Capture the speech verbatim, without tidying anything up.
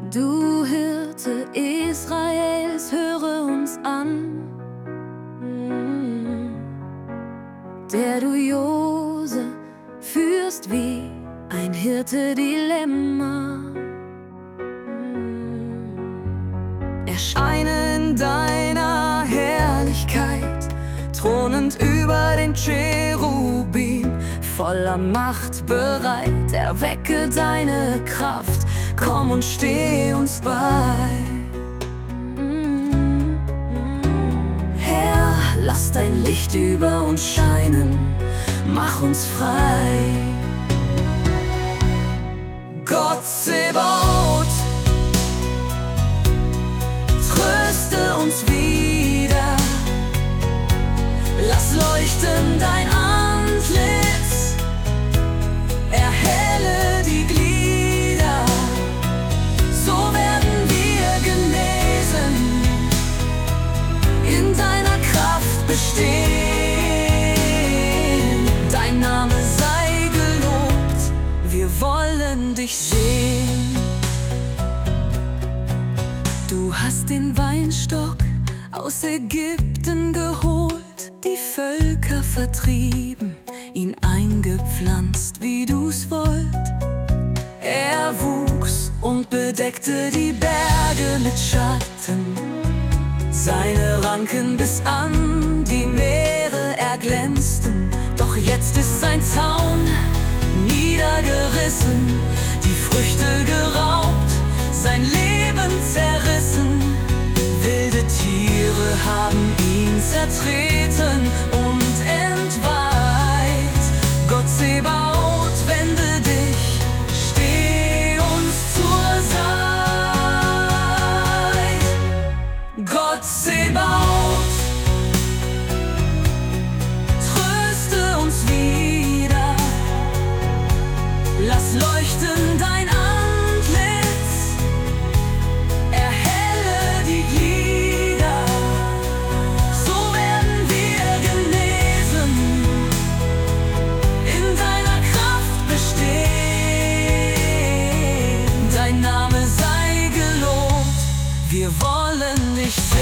Du Hirte Israels, höre uns an, der du Jose führst wie ein Hirte-Dilemma. Erscheine in deiner Herrlichkeit, thronend über den Cherubim, voller Macht bereit, erwecke deine Kraft, komm und steh uns bei. Herr, lass dein Licht über uns scheinen, mach uns frei. Gott Zebaoth, tröste uns wieder, lass leuchten dein Antlitz, erhelle die Glieder, so werden wir genesen, in deiner Kraft bestehen. Dein Name sei gelobt, wir wollen dich sehen. Du hast den Weinstock aus Ägypten geholt, die Völker vertrieben, ihn eingepflanzt, wie du's wollt. Er wuchs und bedeckte die Berge mit Schatten, seine Ranken bis an die Meere erglänzten. Doch jetzt ist sein Zaun niedergerissen, die Früchte geraubt, sein Leben zerrissen. Wilde Tiere haben ihn zertreten und entweiht. Gott Zebaoth, wende dich, steh uns zur Seite. Gott Zebaoth, tröste uns wieder, lass leuchten dein Antlitz, erhelle die Glieder, so werden wir genesen, in deiner Kraft bestehen. Dein Name sei gelobt, wir wollen dich sehen.